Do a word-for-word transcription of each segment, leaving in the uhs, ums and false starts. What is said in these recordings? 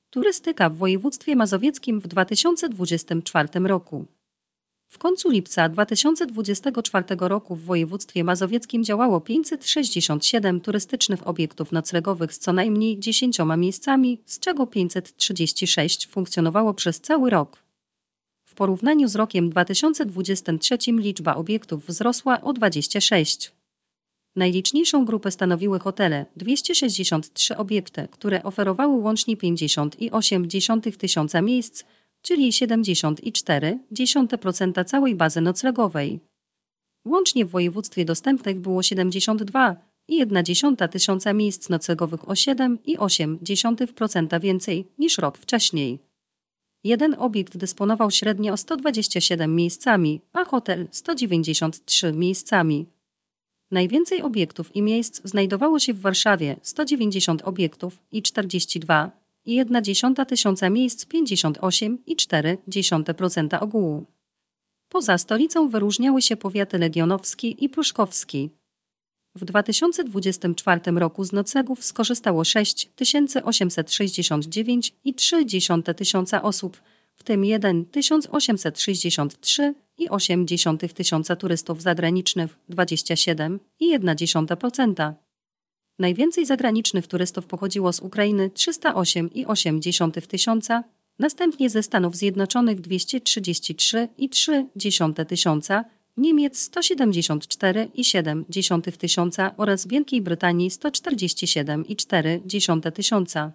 Turystyka w województwie mazowieckim w dwa tysiące dwudziestym czwartym roku. W końcu lipca dwa tysiące dwudziestego czwartego roku w województwie mazowieckim działało pięćset sześćdziesiąt siedem turystycznych obiektów noclegowych z co najmniej dziesięcioma miejscami, z czego pięćset trzydzieści sześć funkcjonowało przez cały rok. W porównaniu z rokiem dwa tysiące dwudziestym trzecim liczba obiektów wzrosła o dwadzieścia sześć. Najliczniejszą grupę stanowiły hotele, dwieście sześćdziesiąt trzy obiekty, które oferowały łącznie pięćdziesiąt osiem tysiąca miejsc, czyli siedemdziesiąt cztery przecinek cztery procent całej bazy noclegowej. Łącznie w województwie dostępnych było siedemdziesiąt dwa przecinek jeden tysiąca miejsc noclegowych o siedem przecinek osiem procent więcej niż rok wcześniej. Jeden obiekt dysponował średnio sto dwadzieścia siedem miejscami, a hotel sto dziewięćdziesiąt trzy miejscami. Najwięcej obiektów i miejsc znajdowało się w Warszawie – sto dziewięćdziesiąt obiektów i czterdzieści dwa przecinek jeden tysiąca miejsc pięćdziesiąt osiem przecinek cztery procent ogółu. Poza stolicą wyróżniały się powiaty legionowski i pruszkowski. W dwa tysiące dwudziestym czwartym roku z noclegów skorzystało sześć tysięcy osiemset sześćdziesiąt dziewięć przecinek trzy tysiąca osób, w tym jeden tysiąc osiemset sześćdziesiąt trzy przecinek osiem tysiąca turystów zagranicznych, dwadzieścia siedem przecinek jeden procent. Najwięcej zagranicznych turystów pochodziło z Ukrainy trzysta osiem przecinek osiem tysiąca, następnie ze Stanów Zjednoczonych dwieście trzydzieści trzy przecinek trzy tysiąca, Niemiec sto siedemdziesiąt cztery przecinek siedem tysiąca oraz Wielkiej Brytanii sto czterdzieści siedem przecinek cztery tysiąca.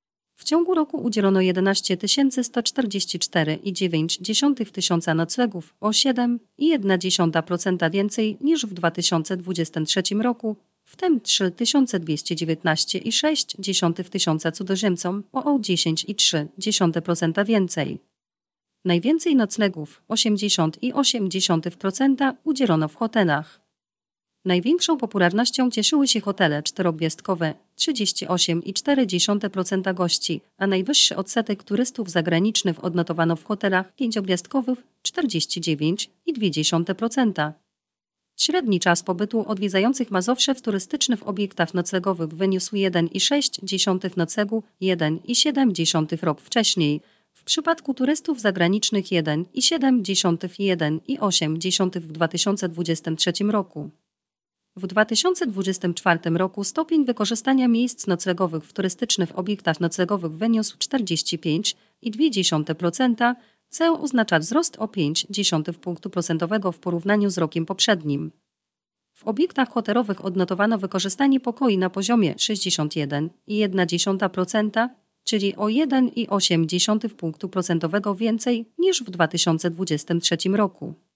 W ciągu roku udzielono jedenaście tysięcy sto czterdzieści cztery przecinek dziewięć tysiąca noclegów, o siedem przecinek jeden procent więcej niż w dwa tysiące dwudziestym trzecim roku, w tym trzy tysiące dwieście dziewiętnaście przecinek sześć tysiąca cudzoziemcom, o dziesięć przecinek trzy procent więcej. Najwięcej noclegów, osiemdziesiąt przecinek osiem procent, udzielono w hotelach. Największą popularnością cieszyły się hotele czterogwiazdkowe, trzydzieści osiem przecinek cztery procent gości, a najwyższy odsetek turystów zagranicznych odnotowano w hotelach pięciogwiazdkowych, czterdzieści dziewięć przecinek dwa procent. Średni czas pobytu odwiedzających Mazowsze w turystycznych obiektach noclegowych wyniósł jeden przecinek sześć noclegu, jeden przecinek siedem rok wcześniej. W przypadku turystów zagranicznych jeden przecinek siedem i jeden przecinek osiem w dwa tysiące dwudziestym trzecim roku. W dwa tysiące dwudziestym czwartym roku stopień wykorzystania miejsc noclegowych w turystycznych obiektach noclegowych wyniósł czterdzieści pięć przecinek dwa procent, co oznacza wzrost o pięć przecinek pięć punktu procentowego w porównaniu z rokiem poprzednim. W obiektach hotelowych odnotowano wykorzystanie pokoi na poziomie sześćdziesiąt jeden przecinek jeden procent, czyli o jeden przecinek osiem punktu procentowego więcej niż w dwa tysiące dwudziestym trzecim roku.